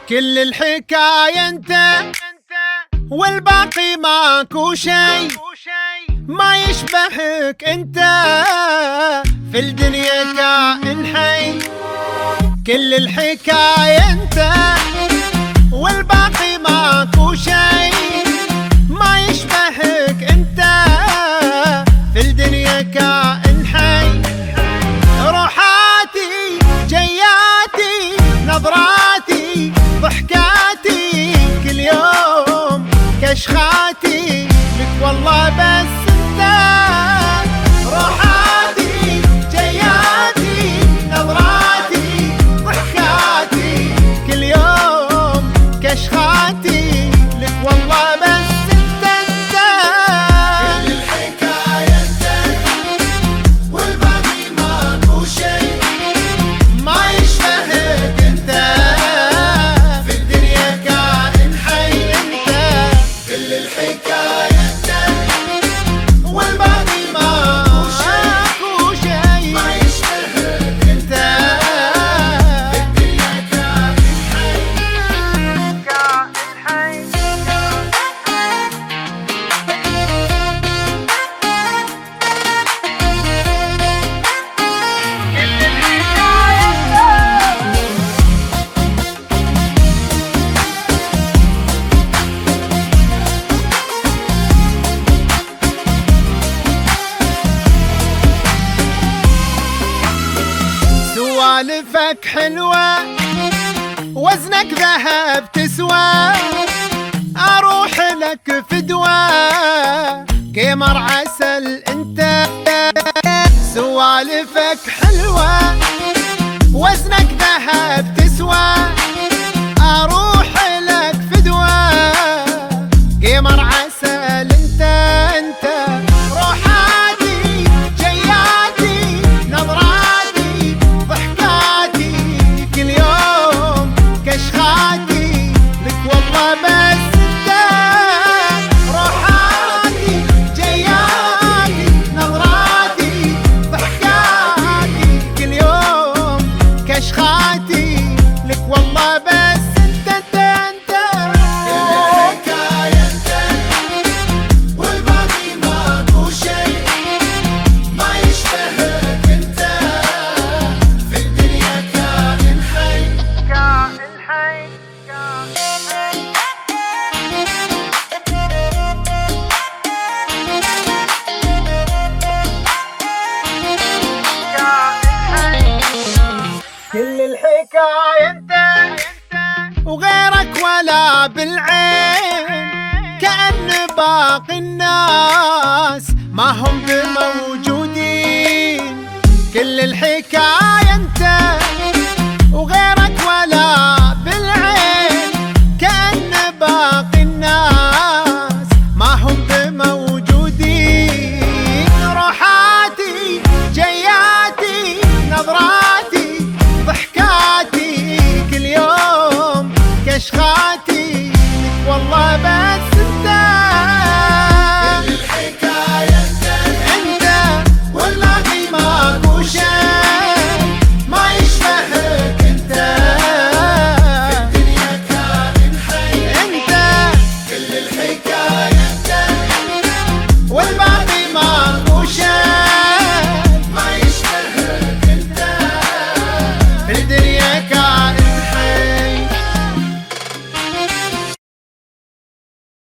كل الحكاية انت والباقي ماكو شي، ما يشبهك انت في الدنيا كائن حي. كل الحكاية انت والباقي ماكو شي، ما يشبهك انت في الدنيا كائن حي. روحاتي جياتي نظراتي ضحكاتي كل يوم كشخاتي لك والله بس انت. روحاتي جياتي نظراتي ضحكاتي كل يوم كشخاتي لك والله بس انت. كل الحكاية انت والباقي ماكو شي، ما يشبهك انت في الدنيا كائن حي. انت كل الحكاية انت والباقي ماكو شي، ما يشبهك انت في الدنيا كائن حي. سوالفك حلوة وزنك ذهب تسوى، اروح لك فدوى قمر عسل انت. سوالفك حلوة وزنك ذهب تسوى، اروح لك فدوى قمر عسل انت. انت روحاتي جياتي نظراتي ضحكاتي كل يوم كشخاتي لك والله بس انت. روحاتي جياتي نظراتي ضحكاتي كل يوم كشخاتي لك والله بس انت. انت كل الحكاية انت والباقي ماكو شي، ما يشبهك انت في الدنيا كائن حي. كائن حي. كل الحكاية انت وغيرك ولا بالعين، كأن باقي الناس ما هم بموجودين. كل الحكاية انت